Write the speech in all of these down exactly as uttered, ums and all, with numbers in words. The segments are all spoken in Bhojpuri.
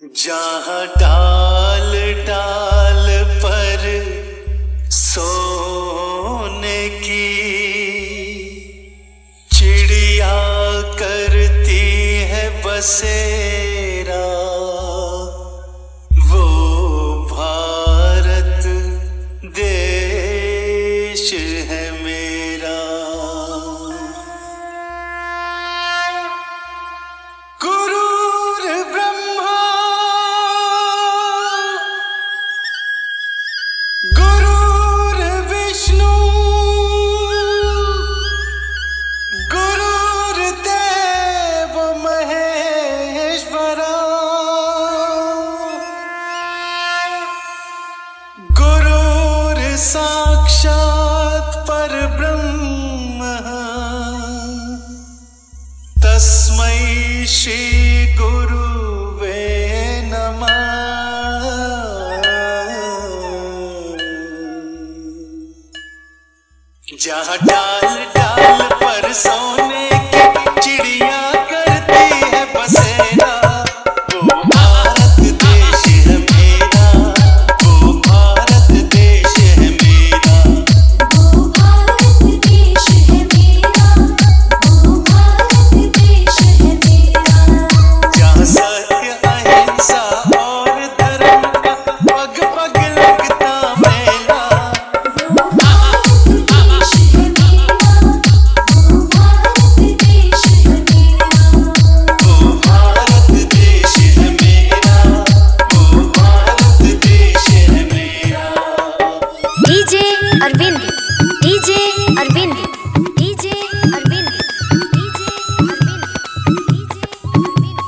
जहाँ डाल डाल पर सोने की चिड़िया करती है बसेरा, वो भारत देश है मेरा। गुरुर्विष्णु गुरुर्देव महेश्वरा, गुरुर्साक्षात् परब्रह्म तस्मै श्री गुरुवे नमः। जहाँ डाल डाल पर सोने की चिड़िया करती है बसेरा, वो भारत देश है मेरा, वो भारत देश है मेरा, वो भारत देश है मेरा, वो भारत देश है मेरा। जहाँ सत्य अहिंसा और धर्म का पग पग लगता मेला, वो भारत देश है मेरा, वो भारत देश है मेरा। वो भारत देश है मेरा, वो भारत देश है मेरा। DJ Arvind DJ Arvind DJ Arvind DJ Arvind DJ Arvind.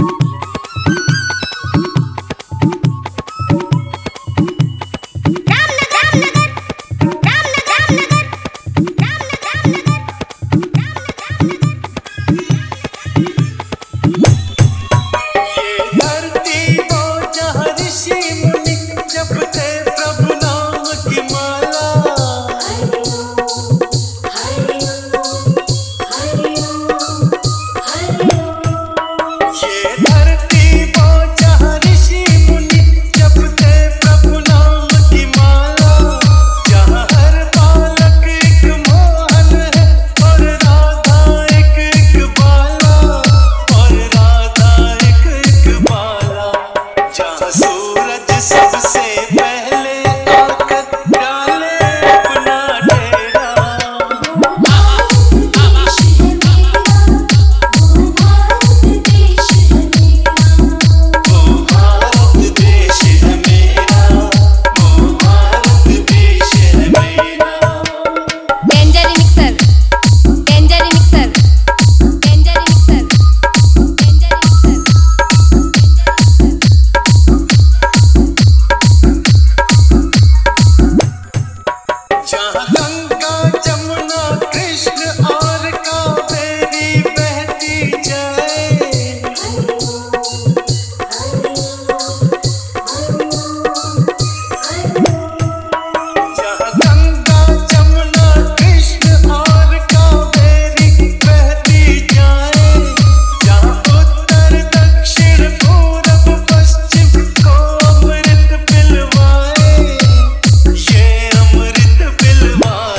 Ramnagar Ramnagar Ramnagar Ramnagar ये धरती वो जहाँ ऋषि मुनि जपते प्रभु नाम की माला, ये धरती वो जहाँ ऋषि मुनि जपते प्रभु नाम की माला, जहाँ हर बालक एक मोहन है और राधा एक एक बाला, और राधा एक एक बाला, जहाँ सूरज सबसे पहले आकर डाले अपना डेरा, वो भारत देश है मेरा, वो भारत देश है मेरा। वो भारत देश है मेरा, वो भारत देश है मेरा। Danger mixer danger mixer danger mixer danger mixer. जहाँ गंगा जमुना कृष्ण और कावेरी बहती जाए, जहाँ गंगा जमुना कृष्ण और कावेरी बहती जाए, जहाँ उत्तर दक्षिण पूरब पश्चिम को अमृत पिलवाए, ये अमृत पिलवाए।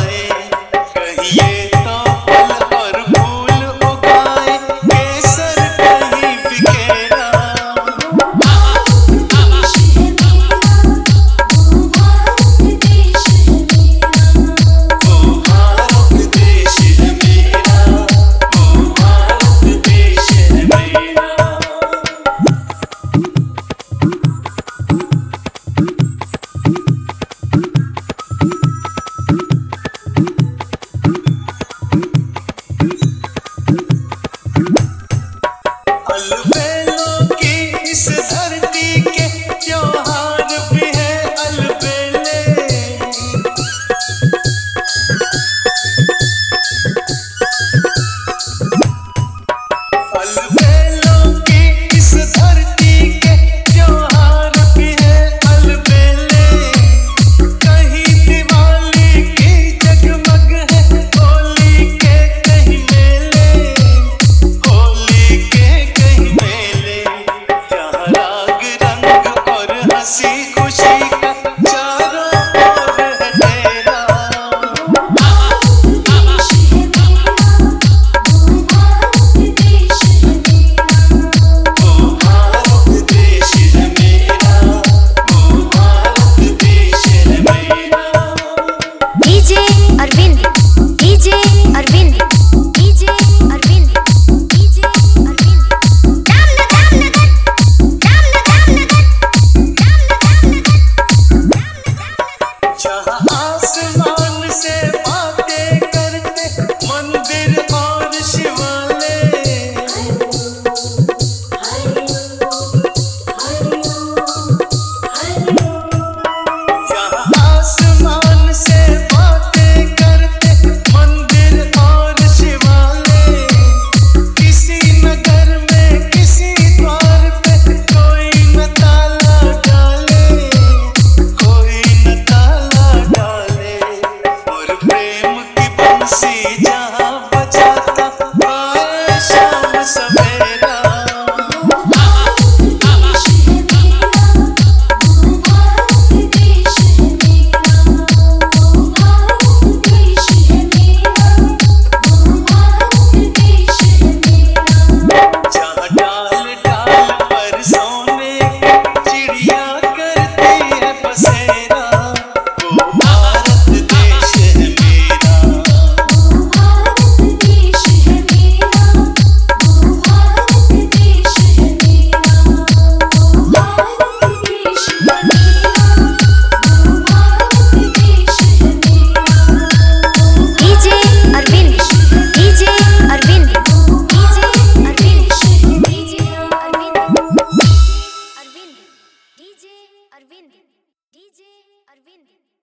DJ Arvind DJ Arvind